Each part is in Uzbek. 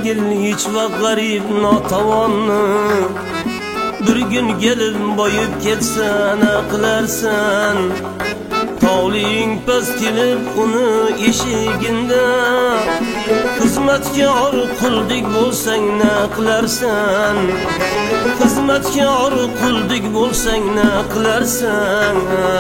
Bilmagil hiç vaqt garib notavonni. Bir gün gelib boyib ketsa ne qilarsan? Tog'ling past kelib uni eshigingda xizmatkor quldek bo'lsang ne qilarsan? Xizmatkor quldek bo'lsang ne qilarsan?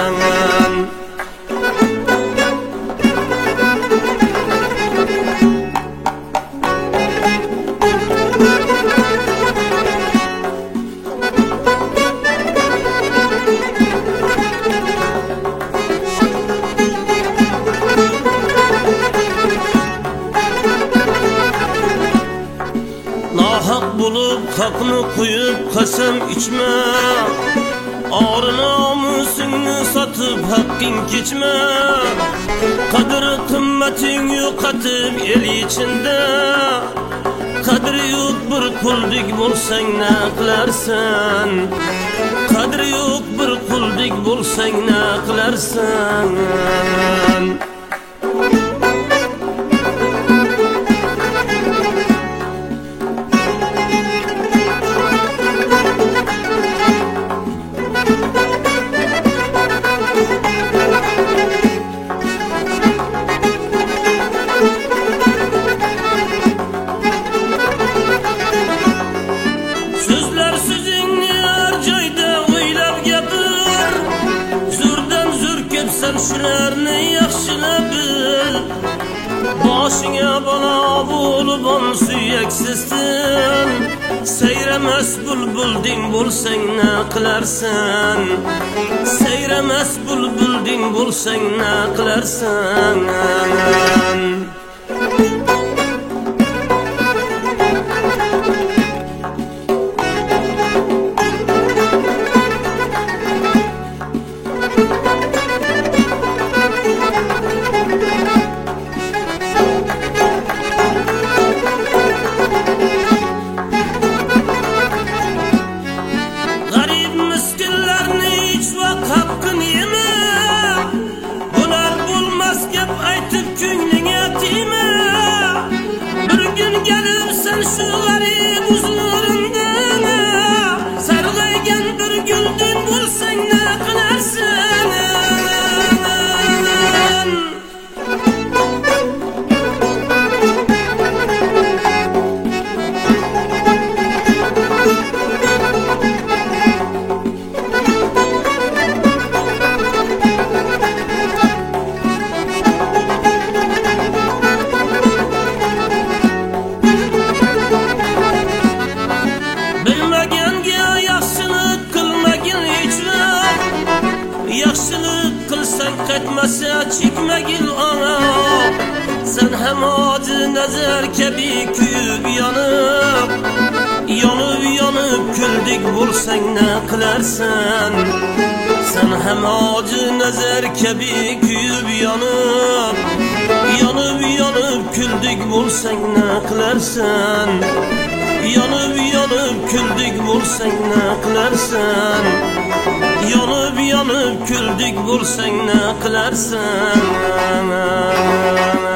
Nahaq bulup haqni qo'yib qasam ichma. Orni omusingni sotib haqqing kechma. Qadri qimmating yo'qotib el ichida. Qadri yo'q bir quldek bo'lsang ne qilarsan? Qadri yo'q bir quldek bo'lsang ne qilarsan? Shularni yaxshilab bil. Boshingga balo bo'lib on suyaksizsin. Sayramas bulbulding bo'lsang ne qilarsan? Sayramas bulbulding bo'lsang ne qilarsan? Yaxshilik qilsang qaytmasa chekmagil ona. Sen ham oji nazar kabi kuyib yonib. Yonib kuldek bo'lsang ne qilarsan? Sen ham oji nazar kabi kuyib yonib. Yonib kuldek bo'lsang ne qilarsan? Yonib kuldek bo'lsang ne qilarsan? Yonib kuldek bo'lsang ne qilarsan?